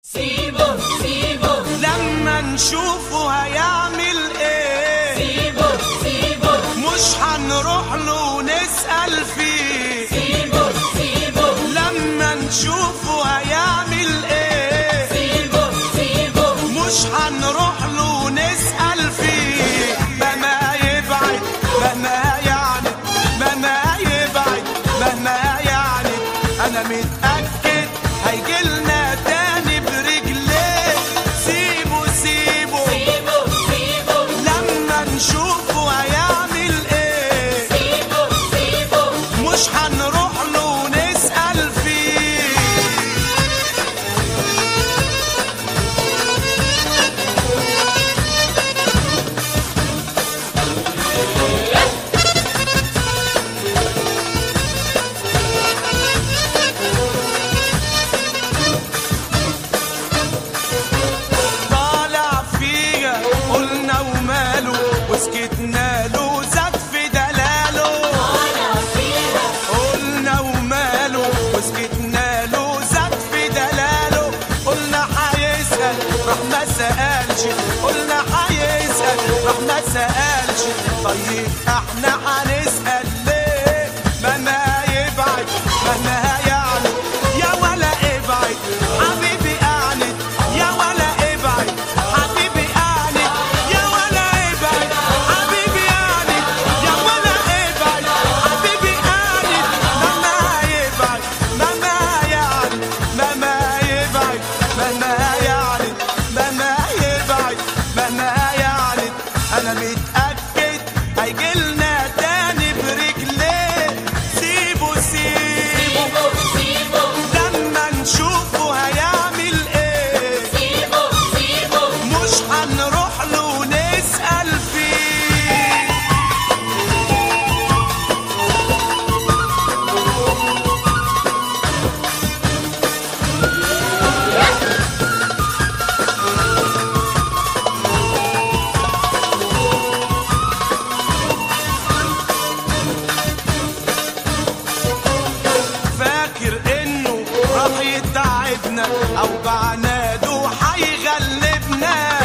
سيبه سيبه لما نشوفه هيعمل ايه. سيبه سيبه مش هنروح له ونسأل فيه. سيبه سيبه لما نشوفه هيعمل ايه. سيبه سيبه مش هنروح له ونسأل فيه. مهما يبعد مهما يعني مهما يبعد مهما يعني انا متأكد هيجيلنا تاني برجليه. سيبه سيبه سيبه سيبه لما نشوفه هيعمل ايه. سيبه سيبه مش هنروح له ونسأل فيه. طالع فيها قلنا وماله وسكتنا له زاد في دلاله. طالع فيها قلنا وماله وسكتنا له زاد في دلاله. قلنا هيسأل راح ما سألش. قلنا هيسأل راح ما سألش. طيب احنا هنسأل ليه. مهما يبعد مهما يعني يا ولا ابعد حبيبي قاعد. يا ولا ابعد حبيبي قاعد. يا ولا ابعد حبيبي قاعد. يا ولا ابعد حبيبي قاعد. مهما يبعد مهما يعني مهما يبعد مهما يعني مهما يبعد مهما يعني انا متأكد هيجيلنا تاني برجليه. سيبه سيبه سيبه لما نشوفه هيعمل ايه. سيبه سيبه مش هنروح له ونسأل فيه. فاكر انه راح يتعبنا او بعناده هيغلبنا.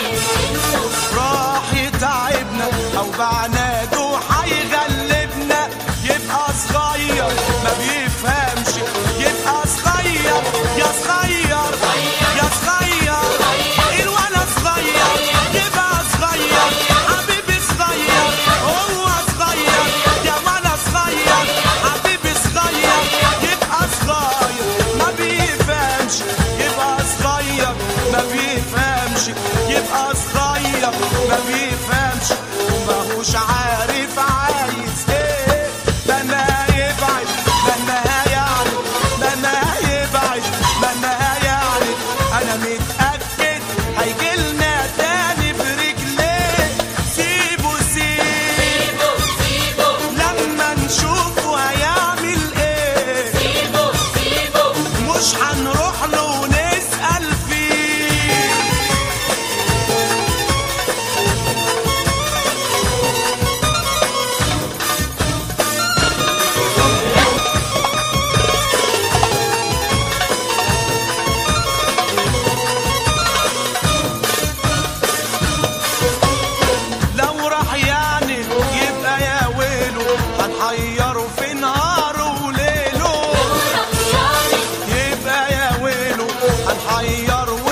راح يتعبنا او بعناده هيغلبنا. يبقى صغير ما بيفهمش. يبقى صغير يا صغير يا صغير الولد صغير. يبقى صغير حبيبي صغير. هو صغير يا ولد صغير حبيبي صغير. يبقى صغير ما بيفهمش. يبقى صغير ما بيفهمش. يبقى صغير ما بيفهمش وماهوش عارف عايز ايه. مهما يبعد مهما يعني مهما يبعد مهما يعني انا متأكد هيجيلنا تاني برجليه. سيبه سيبه سيبه سيبه لما نشوفه هيعمل ايه. سيبه سيبه مش هنروح له ونسأل فيه. لو راح يعني يبقى يا ويله هنحيره في نهاره وليله. يبقى يا ويله هنحيره